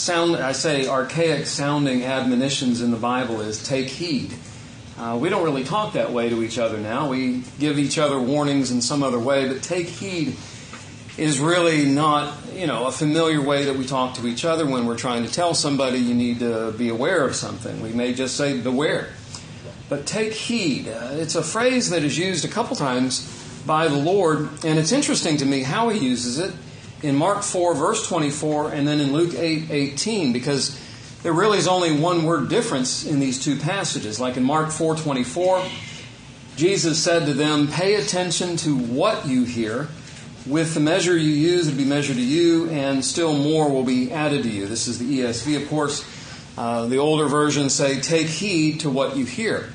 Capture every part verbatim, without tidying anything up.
sound, I say archaic sounding admonitions in the Bible is take heed. Uh, we don't really talk that way to each other now. We give each other warnings in some other way, but take heed is really not, you know, a familiar way that we talk to each other when we're trying to tell somebody you need to be aware of something. We may just say beware. But take heed. Uh, it's a phrase that is used a couple times by the Lord, and it's interesting to me how He uses it in Mark four, verse twenty-four, and then in Luke eight, eighteen, because there really is only one word difference in these two passages. Like in Mark four, twenty-four, Jesus said to them, "Pay attention to what you hear. With the measure you use, it will be measured to you, and still more will be added to you." This is the E S V, of course. Uh, the older versions say, "Take heed to what you hear."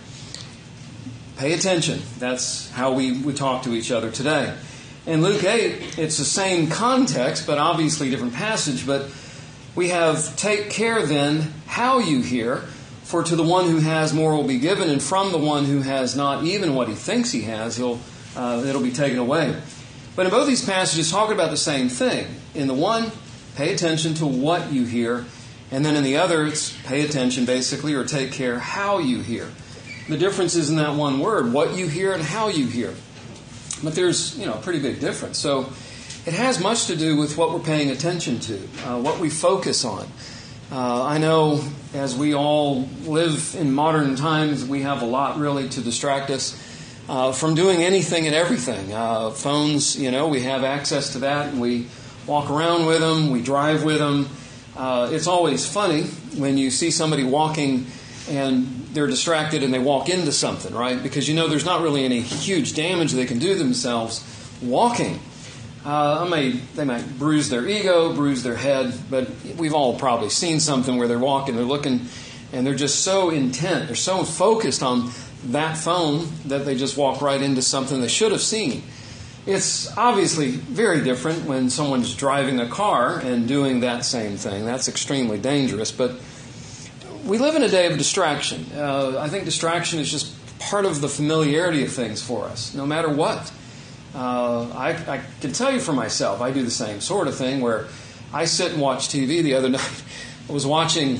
Pay attention. That's how we, we talk to each other today. In Luke eight, it's the same context, but obviously different passage. But we have, "Take care then how you hear, for to the one who has more will be given, and from the one who has not even what he thinks he has, he'll uh, it'll be taken away." But in both these passages, talking about the same thing. In the one, pay attention to what you hear, and then in the other, it's pay attention basically, or take care how you hear. The difference is in that one word, what you hear and how you hear. But there's, you know, a pretty big difference. So it has much to do with what we're paying attention to, uh, what we focus on. Uh, I know as we all live in modern times, we have a lot really to distract us uh, from doing anything and everything. Uh, phones, you know, we have access to that, and we walk around with them, we drive with them. Uh, it's always funny when you see somebody walking and they're distracted and they walk into something, right? Because you know there's not really any huge damage they can do themselves walking. Uh, I may, they might bruise their ego, bruise their head, but we've all probably seen something where they're walking, they're looking, and they're just so intent, they're so focused on that phone that they just walk right into something they should have seen. It's obviously very different when someone's driving a car and doing that same thing. That's extremely dangerous, but we live in a day of distraction. Uh, I think distraction is just part of the familiarity of things for us, no matter what. Uh, I, I can tell you for myself, I do the same sort of thing where I sit and watch T V. The other night, I was watching,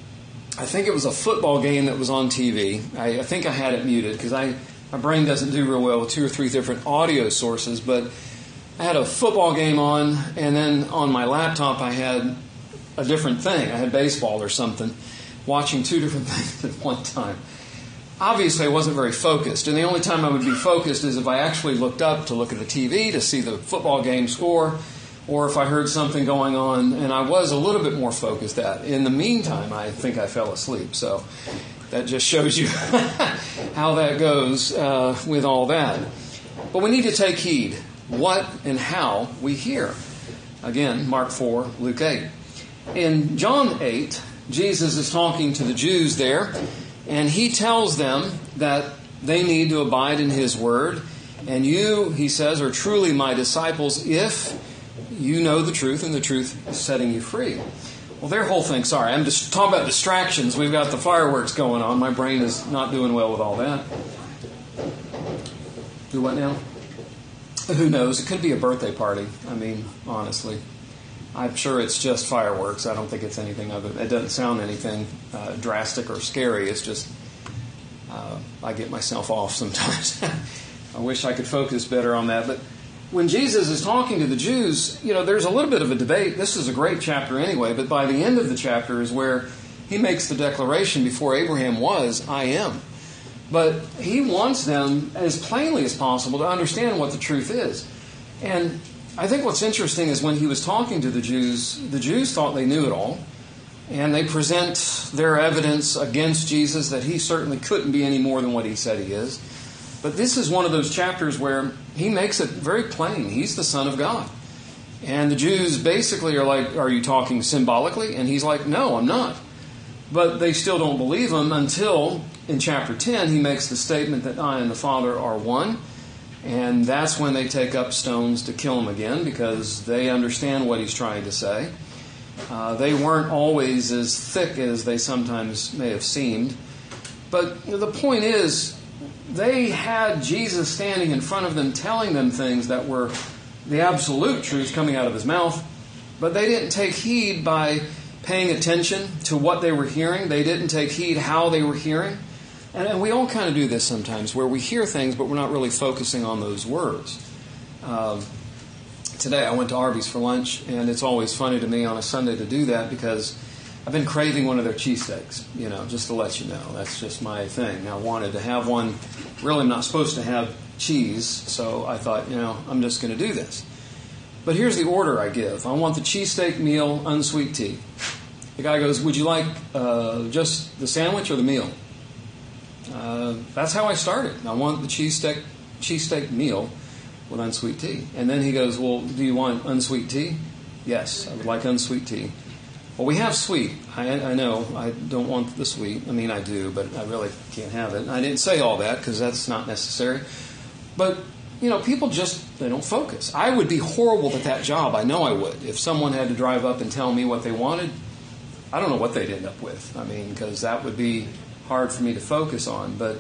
I think it was a football game that was on T V. I, I think I had it muted because I my brain doesn't do real well with two or three different audio sources, but I had a football game on, and then on my laptop I had a different thing. I had baseball or something, watching two different things at one time. Obviously, I wasn't very focused, and the only time I would be focused is if I actually looked up to look at the T V to see the football game score, or if I heard something going on, and I was a little bit more focused at. In the meantime, I think I fell asleep, so that just shows you how that goes uh, with all that. But we need to take heed what and how we hear. Again, Mark four, Luke eight. In John eight, Jesus is talking to the Jews there, and he tells them that they need to abide in his word. And you, he says, are truly my disciples if you know the truth and the truth is setting you free. Well, their whole thing, sorry, I'm just talking about distractions. We've got the fireworks going on. My brain is not doing well with all that. Do what now? Who knows? It could be a birthday party. I mean, honestly. I'm sure it's just fireworks. I don't think it's anything other. It doesn't sound anything uh, drastic or scary. It's just uh, I get myself off sometimes. I wish I could focus better on that. But when Jesus is talking to the Jews, you know, there's a little bit of a debate. This is a great chapter anyway, but by the end of the chapter is where he makes the declaration before Abraham was, I am. But he wants them as plainly as possible to understand what the truth is. And I think what's interesting is when he was talking to the Jews, the Jews thought they knew it all, and they present their evidence against Jesus that he certainly couldn't be any more than what he said he is. But this is one of those chapters where he makes it very plain. He's the Son of God. And the Jews basically are like, are you talking symbolically? And he's like, no, I'm not. But they still don't believe him until in chapter ten he makes the statement that I and the Father are one. And that's when they take up stones to kill him again because they understand what he's trying to say. Uh, they weren't always as thick as they sometimes may have seemed. But the point is, they had Jesus standing in front of them telling them things that were the absolute truth coming out of his mouth, but they didn't take heed by paying attention to what they were hearing. They didn't take heed how they were hearing. And, and we all kind of do this sometimes, where we hear things, but we're not really focusing on those words. Um, today I went to Arby's for lunch, and it's always funny to me on a Sunday to do that because I've been craving one of their cheesesteaks, you know, just to let you know. That's just my thing. I wanted to have one. Really, I'm not supposed to have cheese, so I thought, you know, I'm just going to do this. But here's the order I give. I want the cheesesteak meal, unsweet tea. The guy goes, would you like uh, just the sandwich or the meal? Uh, that's how I started. I want the cheesesteak cheesesteak meal with unsweet tea. And then he goes, well, do you want unsweet tea? Yes, I would like unsweet tea. Well, we have sweet. I, I know I don't want the sweet. I mean, I do, but I really can't have it. I didn't say all that because that's not necessary. But, you know, people just, they don't focus. I would be horrible at that job. I know I would. If someone had to drive up and tell me what they wanted, I don't know what they'd end up with. I mean, because that would be hard for me to focus on. But,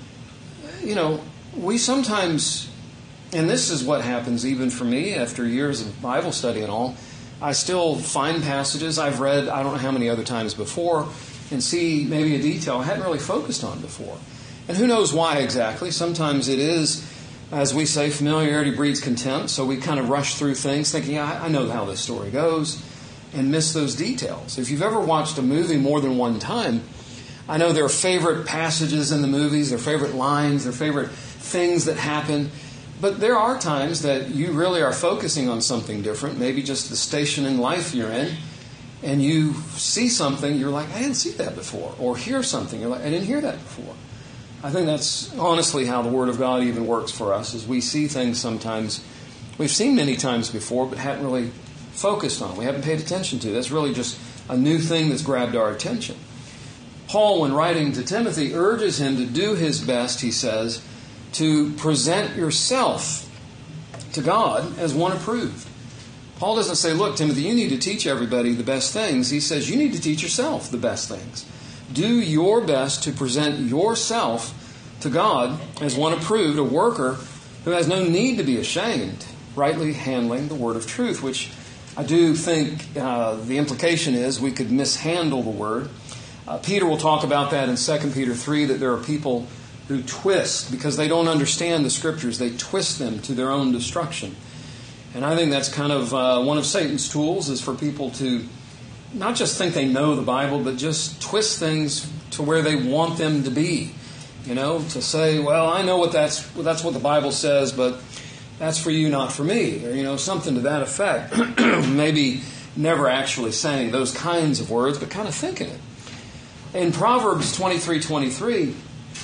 you know, we sometimes, and this is what happens even for me after years of Bible study and all, I still find passages I've read I don't know how many other times before and see maybe a detail I hadn't really focused on before. And who knows why exactly. Sometimes it is, as we say, familiarity breeds contempt, so we kind of rush through things thinking, yeah, I know how this story goes, and miss those details. If you've ever watched a movie more than one time, I know there are favorite passages in the movies, their favorite lines, their favorite things that happen. But there are times that you really are focusing on something different, maybe just the station in life you're in, and you see something, you're like, I didn't see that before. Or hear something, you're like, I didn't hear that before. I think that's honestly how the Word of God even works for us, is we see things sometimes we've seen many times before, but hadn't really focused on. We haven't paid attention to. That's really just a new thing that's grabbed our attention. Paul, when writing to Timothy, urges him to do his best, he says, to present yourself to God as one approved. Paul doesn't say, look, Timothy, you need to teach everybody the best things. He says, you need to teach yourself the best things. Do your best to present yourself to God as one approved, a worker who has no need to be ashamed, rightly handling the word of truth, which I do think uh, the implication is we could mishandle the word. Uh, Peter will talk about that in Second Peter three, that there are people who twist, because they don't understand the Scriptures, they twist them to their own destruction. And I think that's kind of uh, one of Satan's tools, is for people to not just think they know the Bible, but just twist things to where they want them to be. You know, to say, well, I know what that's well, that's what the Bible says, but that's for you, not for me. Or, you know, something to that effect. Maybe never actually saying those kinds of words, but kind of thinking it. In Proverbs twenty-three twenty-three,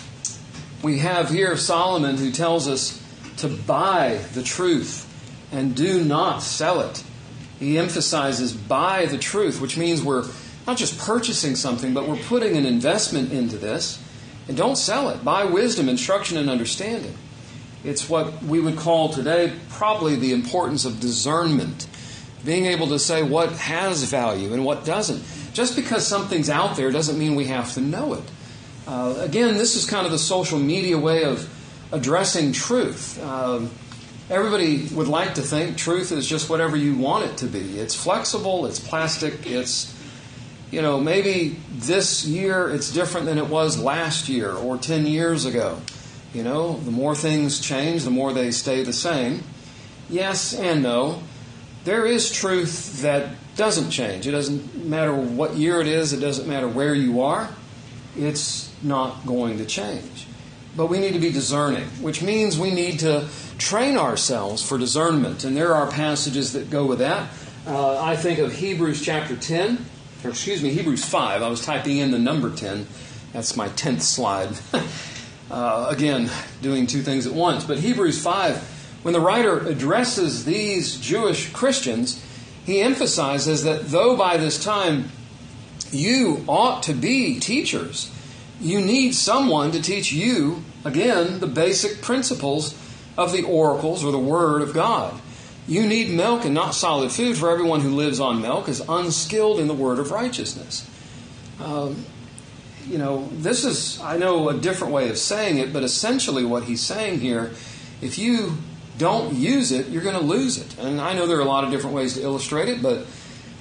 we have here Solomon who tells us to buy the truth and do not sell it. He emphasizes buy the truth, which means we're not just purchasing something, but we're putting an investment into this. And don't sell it. Buy wisdom, instruction, and understanding. It's what we would call today probably the importance of discernment. Being able to say what has value and what doesn't. Just because something's out there doesn't mean we have to know it. Uh, again, this is kind of the social media way of addressing truth. Uh, everybody would like to think truth is just whatever you want it to be. It's flexible, it's plastic, it's, you know, maybe this year it's different than it was last year or ten years ago. You know, the more things change, the more they stay the same. Yes and no. There is truth that doesn't change. It doesn't matter what year it is. It doesn't matter where you are. It's not going to change. But we need to be discerning, which means we need to train ourselves for discernment. And there are passages that go with that. Uh, I think of Hebrews chapter ten, or excuse me, Hebrews five. I was typing in the number ten. That's my tenth slide. uh, again, doing two things at once. But Hebrews five, when the writer addresses these Jewish Christians, he emphasizes that though by this time you ought to be teachers, you need someone to teach you, again, the basic principles of the oracles or the Word of God. You need milk and not solid food, for everyone who lives on milk is unskilled in the word of righteousness. Um, you know, this is, I know, a different way of saying it, but essentially what he's saying here, if you don't use it, you're going to lose it. And I know there are a lot of different ways to illustrate it, but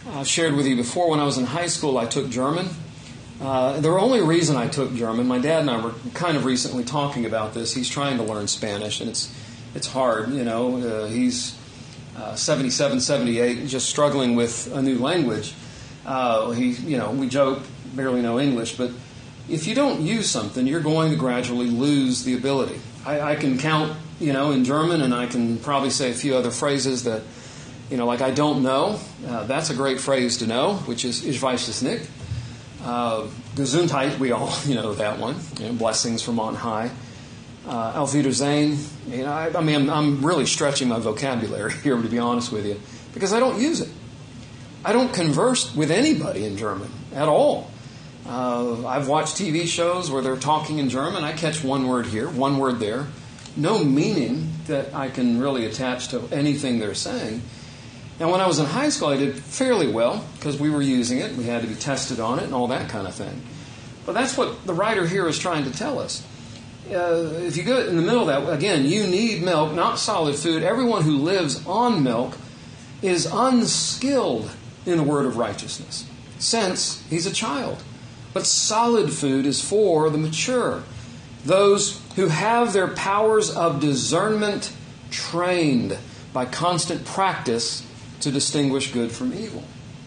I've shared with you before, when I was in high school, I took German. Uh, the only reason I took German, my dad and I were kind of recently talking about this. He's trying to learn Spanish, and it's it's hard, you know. Uh, he's uh, seventy-seven, seventy-eight, just struggling with a new language. Uh, he, you know, we joke, barely know English, but if you don't use something, you're going to gradually lose the ability. I, I can count, you know, in German, and I can probably say a few other phrases that, you know, like I don't know. Uh, that's a great phrase to know, which is Ich weiß es nicht. Uh, Gesundheit, we all, you know that one. You know, blessings from on high. Uh, Auf Wiedersehen. You know, I, I mean, I'm, I'm really stretching my vocabulary here, to be honest with you, because I don't use it. I don't converse with anybody in German at all. Uh, I've watched T V shows where they're talking in German. I catch one word here, one word there. No meaning that I can really attach to anything they're saying. Now, when I was in high school, I did fairly well because we were using it. We had to be tested on it and all that kind of thing. But that's what the writer here is trying to tell us. Uh, if you go in the middle of that, again, you need milk, not solid food. Everyone who lives on milk is unskilled in the word of righteousness, since he's a child. But solid food is for the mature, those who have their powers of discernment trained by constant practice to distinguish good from evil.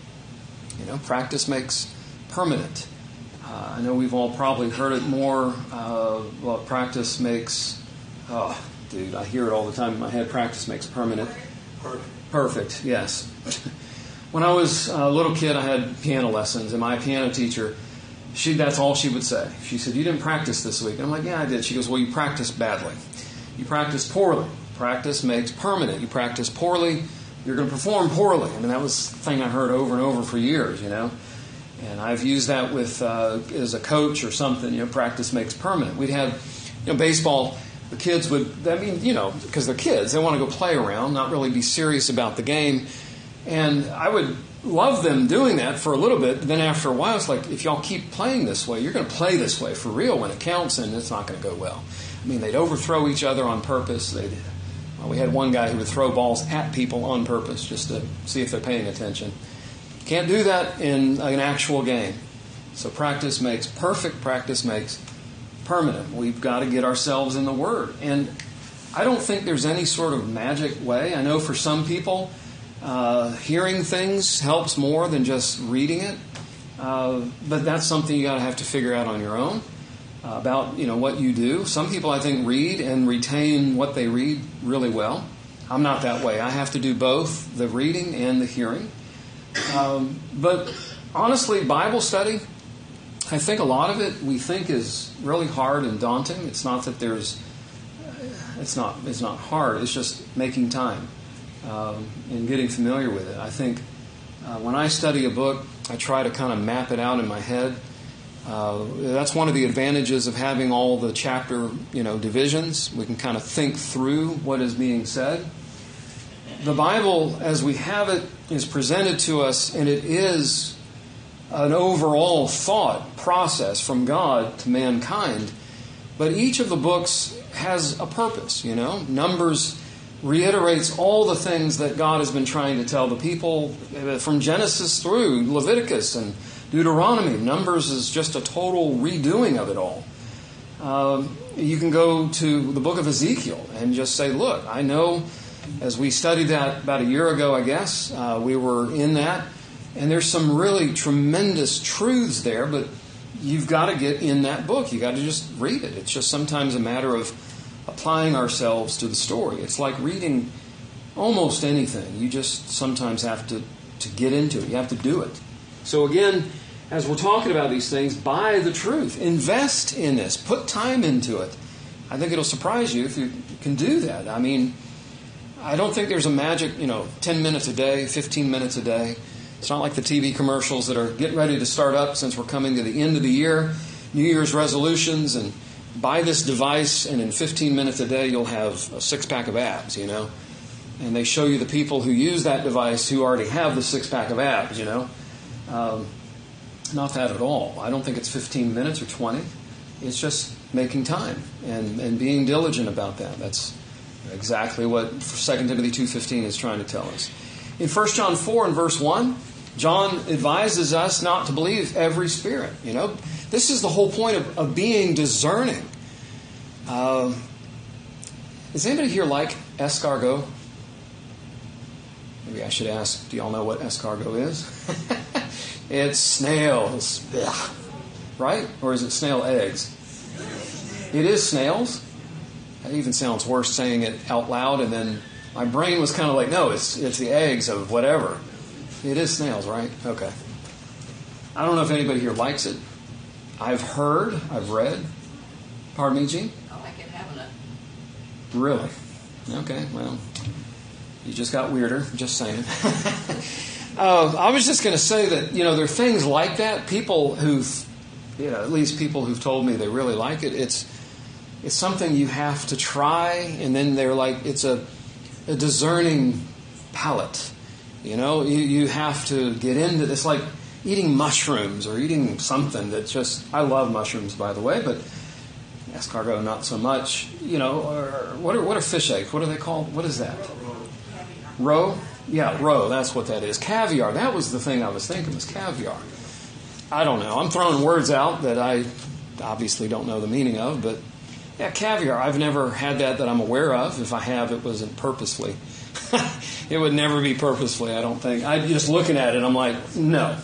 You know, practice makes permanent. Uh, I know we've all probably heard it more. Uh, well, practice makes, oh, dude, I hear it all the time in my head. Practice makes permanent. Perfect. Perfect, yes. When I was a little kid, I had piano lessons, and my piano teacher, she that's all she would say. She said, "You didn't practice this week." And I'm like, "Yeah, I did." She goes, "Well, you practiced badly. You practiced poorly. Practice makes permanent. You practice poorly, you're going to perform poorly." I mean, that was the thing I heard over and over for years, you know. And I've used that with uh, as a coach or something. You know, practice makes permanent. We'd have, you know, baseball. The kids would, I mean, you know, because they're kids, they want to go play around, not really be serious about the game. And I would love them doing that for a little bit. But then after a while, it's like, if y'all keep playing this way, you're going to play this way for real when it counts, and it's not going to go well. I mean, they'd overthrow each other on purpose. They'd, well, we had one guy who would throw balls at people on purpose just to see if they're paying attention. Can't do that in an actual game. So practice makes perfect. Practice makes permanent. We've got to get ourselves in the Word. And I don't think there's any sort of magic way. I know for some people, uh, hearing things helps more than just reading it. Uh, but that's something you got to have to figure out on your own uh, about, you know, what you do. Some people, I think, read and retain what they read really well. I'm not that way. I have to do both the reading and the hearing. Um, but honestly, Bible study, I think a lot of it we think is really hard and daunting. It's not that there's, it's not it's not hard. It's just making time um, and getting familiar with it. I think uh, when I study a book, I try to kind of map it out in my head. Uh, that's one of the advantages of having all the chapter, you know, divisions. We can kind of think through what is being said. The Bible, as we have it, is presented to us, and it is an overall thought process from God to mankind. But each of the books has a purpose, you know. Numbers reiterates all the things that God has been trying to tell the people from Genesis through Leviticus and Deuteronomy. Numbers is just a total redoing of it all. Um, you can go to the book of Ezekiel and just say, look, I know, as we studied that about a year ago, I guess, uh, we were in that, and there's some really tremendous truths there, but you've got to get in that book. You've got to just read it. It's just sometimes a matter of applying ourselves to the story. It's like reading almost anything. You just sometimes have to, to get into it. You have to do it. So again, as we're talking about these things, buy the truth. Invest in this. Put time into it. I think it'll surprise you if you can do that. I mean, I don't think there's a magic, you know, ten minutes a day, fifteen minutes a day. It's not like the T V commercials that are getting ready to start up since we're coming to the end of the year, New Year's resolutions, and buy this device, and in fifteen minutes a day you'll have a six-pack of abs, you know. And they show you the people who use that device who already have the six-pack of abs, you know. Um, not that at all. I don't think it's fifteen minutes or twenty. It's just making time and, and being diligent about that. That's exactly what Second Timothy two fifteen is trying to tell us. In First John four and verse one, John advises us not to believe every spirit. You know, this is the whole point of, of being discerning. Uh, does anybody here like escargot? Maybe I should ask, do y'all know what escargot is? It's snails. Ugh. Right? Or is it snail eggs? It is snails. It even sounds worse saying it out loud, and then my brain was kind of like, no, it's it's the eggs of whatever. It is snails, right? Okay. I don't know if anybody here likes it. I've heard, I've read. Pardon me, Gene? I like it having it. Really? Okay, well, you just got weirder, just saying. uh, I was just going to say that, you know, there are things like that. People who've, you know, at least people who've told me they really like it. It's it's something you have to try, and then they're like, it's a, a discerning palate. You know, you, you have to get into this, like eating mushrooms or eating something that just, I love mushrooms, by the way, but escargot not so much. You know, or what are, what are fish eggs? What are they called? What is that? Roe? Yeah, roe, that's what that is. Caviar, that was the thing I was thinking, was caviar. I don't know. I'm throwing words out that I obviously don't know the meaning of, but yeah, caviar. I've never had that that I'm aware of. If I have, it wasn't purposefully. It would never be purposefully, I don't think. I just looking at it, I'm like, no.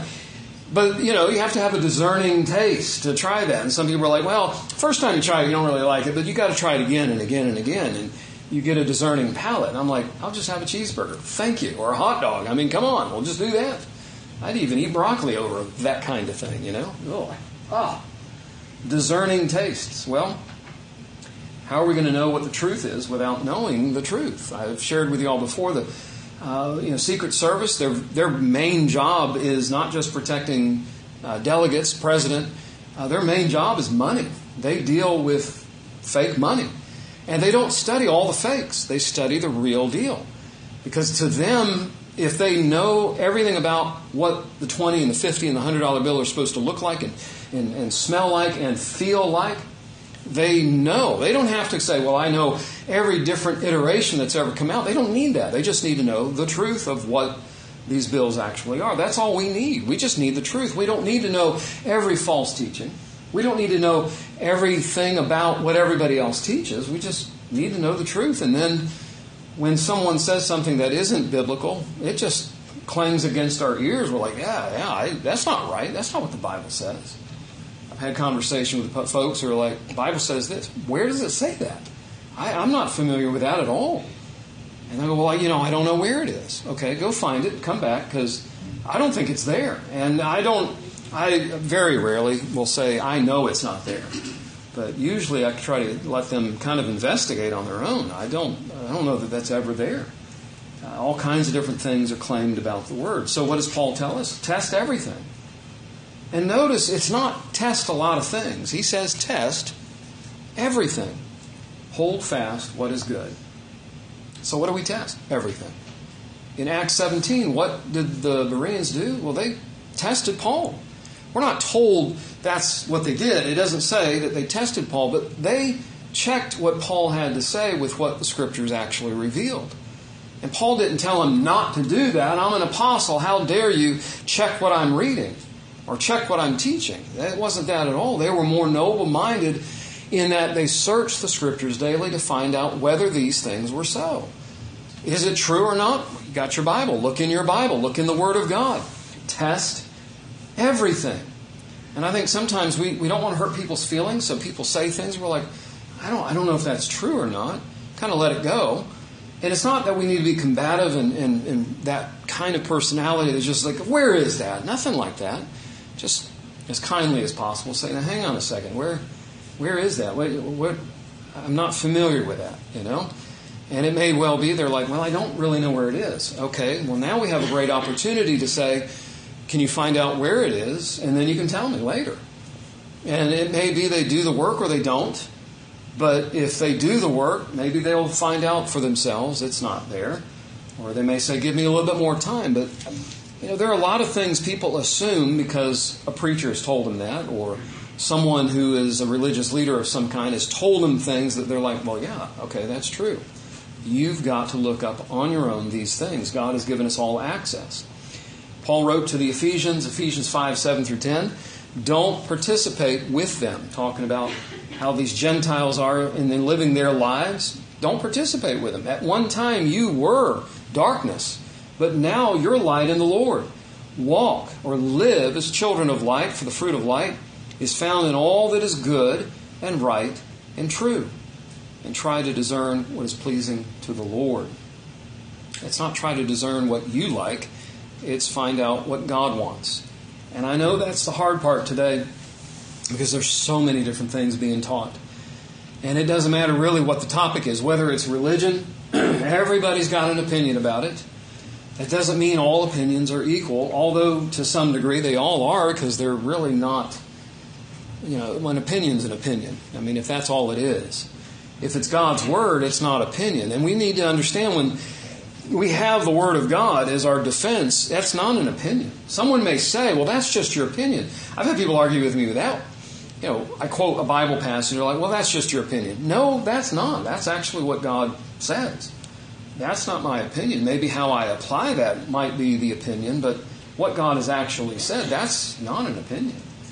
But, you know, you have to have a discerning taste to try that. And some people are like, well, first time you try it, you don't really like it, but you got to try it again and again and again. And you get a discerning palate. And I'm like, I'll just have a cheeseburger. Thank you. Or a hot dog. I mean, come on. We'll just do that. I'd even eat broccoli over that kind of thing, you know? Oh, ah. Discerning tastes. Well, how are we going to know what the truth is without knowing the truth? I've shared with you all before that uh, you know, Secret Service, their their main job is not just protecting uh, delegates, president. Uh, their main job is money. They deal with fake money. And they don't study all the fakes. They study the real deal. Because to them, if they know everything about what the twenty and the fifty and the one hundred dollar bill are supposed to look like and, and, and smell like and feel like, they know. They don't have to say, well, I know every different iteration that's ever come out. They don't need that. They just need to know the truth of what these bills actually are. That's all we need. We just need the truth. We don't need to know every false teaching. We don't need to know everything about what everybody else teaches. We just need to know the truth. And then when someone says something that isn't biblical, it just clangs against our ears. We're like, yeah, yeah, I, that's not right. That's not what the Bible says. I've had conversation with folks who are like, the Bible says this. Where does it say that? I, I'm not familiar with that at all. And I go, well, you know, I don't know where it is. Okay, go find it, come back, because I don't think it's there. And I don't, I very rarely will say, I know it's not there. But usually I try to let them kind of investigate on their own. I don't, I don't know that that's ever there. Uh, all kinds of different things are claimed about the Word. So what does Paul tell us? Test everything. And notice, it's not test a lot of things. He says test everything. Hold fast what is good. So what do we test? Everything. In Acts seventeen, what did the Bereans do? Well, they tested Paul. We're not told that's what they did. It doesn't say that they tested Paul, but they checked what Paul had to say with what the Scriptures actually revealed. And Paul didn't tell them not to do that. I'm an apostle. How dare you check what I'm reading? Or check what I'm teaching. It wasn't that at all. They were more noble-minded in that they searched the Scriptures daily to find out whether these things were so. Is it true or not? You got your Bible. Look in your Bible. Look in the Word of God. Test everything. And I think sometimes we, we don't want to hurt people's feelings, so people say things, we're like, I don't I don't know if that's true or not. Kind of let it go. And it's not that we need to be combative and, and, and that kind of personality that's just like, where is that? Nothing like that. Just as kindly as possible, say, now hang on a second, where where is that? What, what, I'm not familiar with that, you know? And it may well be they're like, well, I don't really know where it is. Okay, well, now we have a great opportunity to say, can you find out where it is? And then you can tell me later. And it may be they do the work or they don't. But if they do the work, maybe they'll find out for themselves it's not there. Or they may say, give me a little bit more time. But you know, there are a lot of things people assume because a preacher has told them that, or someone who is a religious leader of some kind has told them things that they're like, well, yeah, okay, that's true. You've got to look up on your own these things. God has given us all access. Paul wrote to the Ephesians, Ephesians five, seven through ten, don't participate with them, talking about how these Gentiles are in living their lives. Don't participate with them. At one time you were darkness, but now you're light in the Lord. Walk or live as children of light, for the fruit of light is found in all that is good and right and true. And try to discern what is pleasing to the Lord. It's not try to discern what you like. It's find out what God wants. And I know that's the hard part today, because there's so many different things being taught. And it doesn't matter really what the topic is, whether it's religion, everybody's got an opinion about it. That doesn't mean all opinions are equal, although to some degree they all are, because they're really not, you know, an opinion's an opinion. I mean, if that's all it is. If it's God's Word, it's not opinion. And we need to understand when we have the Word of God as our defense, that's not an opinion. Someone may say, well, that's just your opinion. I've had people argue with me with that. You know, I quote a Bible passage, they're like, well, that's just your opinion. No, that's not. That's actually what God says. That's not my opinion. Maybe how I apply that might be the opinion, but what God has actually said, that's not an opinion.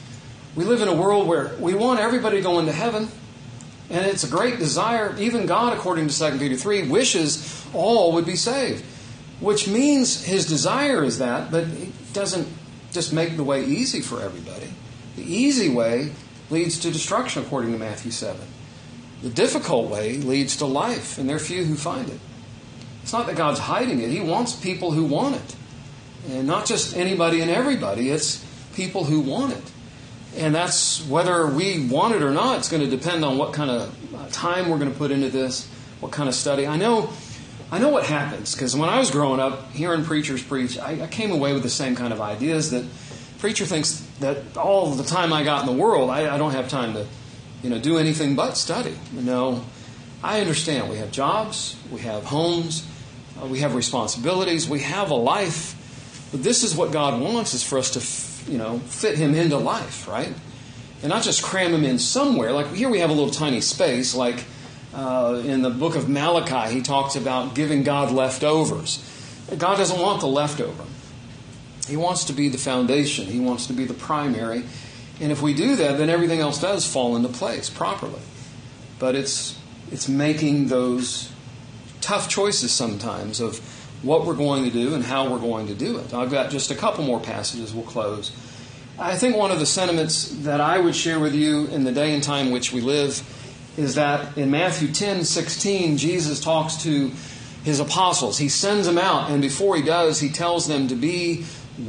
We live in a world where we want everybody to go into heaven, and it's a great desire. Even God, according to Second Peter three, wishes all would be saved, which means His desire is that, but it doesn't just make the way easy for everybody. The easy way leads to destruction, according to Matthew seven. The difficult way leads to life, and there are few who find it. It's not that God's hiding it. He wants people who want it. And not just anybody and everybody. It's people who want it. And that's whether we want it or not. It's going to depend on what kind of time we're going to put into this, what kind of study. I know I know what happens, because when I was growing up, hearing preachers preach, I, I came away with the same kind of ideas that preacher thinks that all the time I got in the world, I, I don't have time to, you know, do anything but study. You know, I understand we have jobs, we have homes, uh, we have responsibilities, we have a life. But this is what God wants, is for us to, you know, fit Him into life, right? And not just cram Him in somewhere. Like here we have a little tiny space, like uh, in the book of Malachi, he talks about giving God leftovers. God doesn't want the leftover. He wants to be the foundation. He wants to be the primary. And if we do that, then everything else does fall into place properly. But it's it's making those tough choices sometimes of what we're going to do and how we're going to do it. I've got just a couple more passages. We'll close. I think one of the sentiments that I would share with you in the day and time in which we live is that in Matthew ten sixteen, Jesus talks to His apostles. He sends them out, and before He does, He tells them to be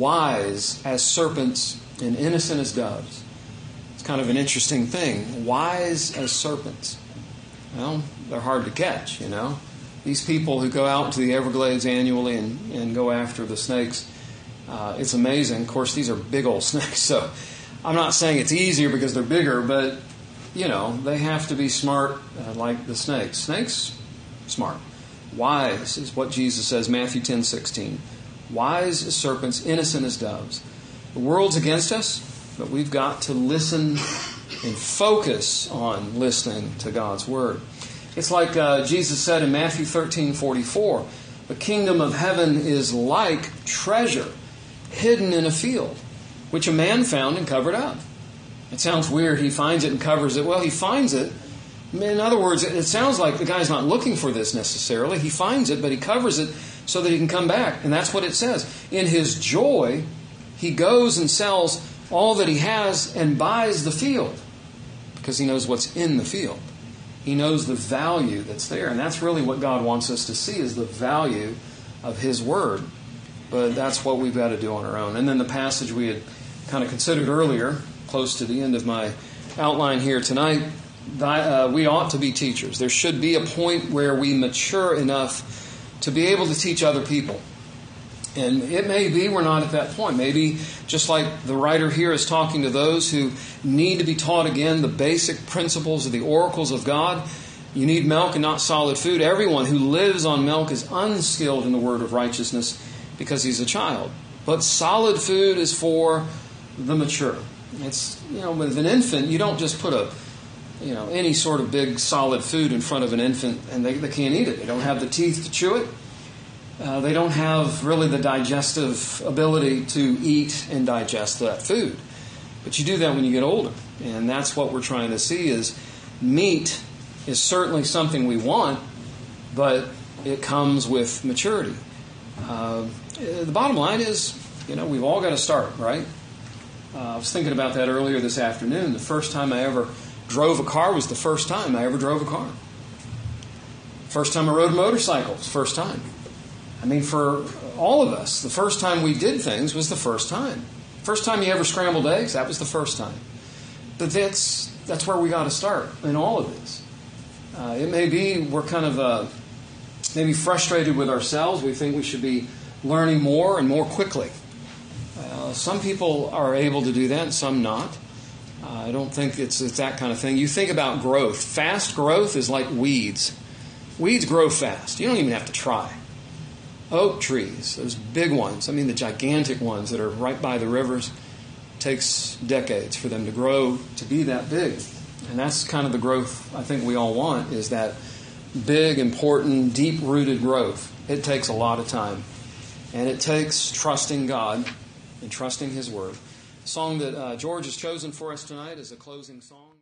wise as serpents and innocent as doves. It's kind of an interesting thing. Wise as serpents. Well, they're hard to catch, you know. These people who go out to the Everglades annually and, and go after the snakes, uh, it's amazing. Of course, these are big old snakes, so I'm not saying it's easier because they're bigger, but, you know, they have to be smart uh, like the snakes. Snakes, smart. Wise is what Jesus says, Matthew ten sixteen. Wise as serpents, innocent as doves. The world's against us, but we've got to listen and focus on listening to God's Word. It's like uh, Jesus said in Matthew thirteen forty-four, the kingdom of heaven is like treasure hidden in a field, which a man found and covered up. It sounds weird, he finds it and covers it. Well, he finds it. In other words, it sounds like the guy's not looking for this necessarily. He finds it, but he covers it so that he can come back. And that's what it says. In his joy, he goes and sells all that he has and buys the field, because he knows what's in the field. He knows the value that's there. And that's really what God wants us to see, is the value of His Word. But that's what we've got to do on our own. And then the passage we had kind of considered earlier, close to the end of my outline here tonight, uh, we ought to be teachers. There should be a point where we mature enough to be able to teach other people. And it may be we're not at that point. Maybe just like the writer here is talking to those who need to be taught again the basic principles of the oracles of God. You need milk and not solid food. Everyone who lives on milk is unskilled in the word of righteousness because he's a child. But solid food is for the mature. It's, you know, with an infant, you don't just put a, you know, any sort of big solid food in front of an infant and they, they can't eat it. They don't have the teeth to chew it. uh, they don't have really the digestive ability to eat and digest that food. But you do that when you get older. And that's what we're trying to see is meat is certainly something we want, but it comes with maturity. Uh, the bottom line is, you know, we've all got to start, right? Uh, I was thinking about that earlier this afternoon. The first time I ever drove a car was the first time I ever drove a car. First time I rode a motorcycle was the first time. I mean, for all of us, the first time we did things was the first time. First time you ever scrambled eggs, that was the first time. But that's that's where we got to start in all of this. Uh, it may be we're kind of uh, maybe frustrated with ourselves. We think we should be learning more and more quickly. Uh, some people are able to do that and some not. Uh, I don't think it's, it's that kind of thing. You think about growth. Fast growth is like weeds. Weeds grow fast. You don't even have to try. Oak trees, those big ones, I mean the gigantic ones that are right by the rivers, takes decades for them to grow to be that big. And that's kind of the growth I think we all want, is that big, important, deep-rooted growth. It takes a lot of time. And it takes trusting God and trusting His Word. The song that uh, George has chosen for us tonight is a closing song.